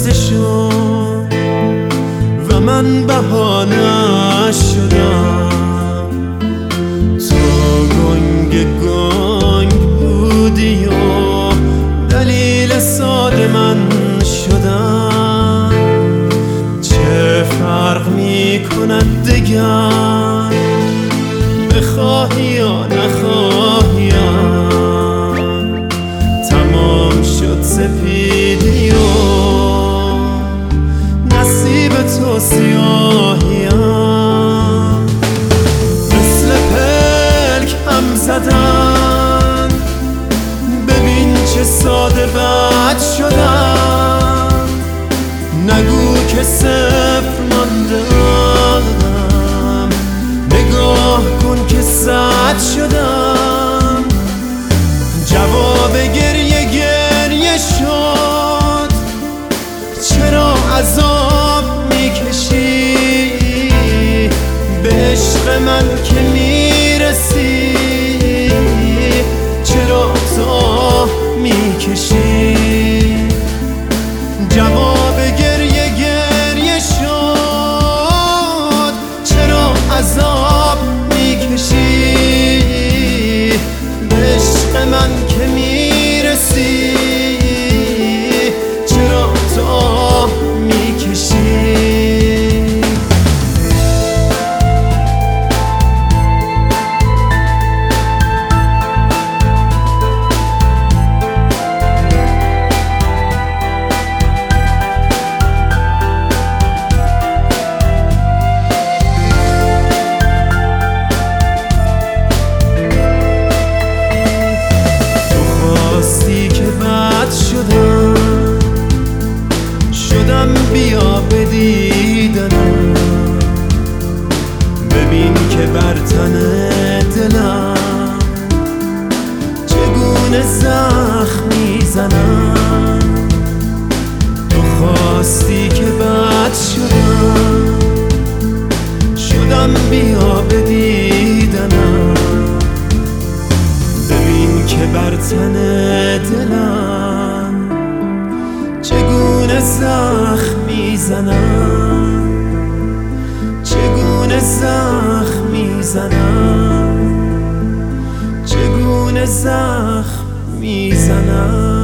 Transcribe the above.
بسته شد و من بهانه شدم. تو گنگ بودی و دلیل ساده من شدم. چه فرق می کند دگر بخواهی یا نخواهیم؟ تمام شد سپیدی و نصیب تو سیاهیم. مثل پلک هم زدن، ببین چه ساده بد شدم. نگو که صفر ماندم، نگاه کن که صد شدم. جواب گریه شد، چرا عذاب میکشی؟ به عشق من که میرسی، چرا تو میکشی؟ جواب گریه شد، چرا عذاب میکشی؟ به عشق من که میرسی، چرا تو میکشی؟ شدم بیا به دیدنم، ببین که بر تن دلم چگونه زخم میزنم. تو خواستی که بد شدم بیا به دیدنم، ببین که بر تن دلم چگونه زخم میزنم، چگونه زخم میزنم، چگونه زخم میزنم.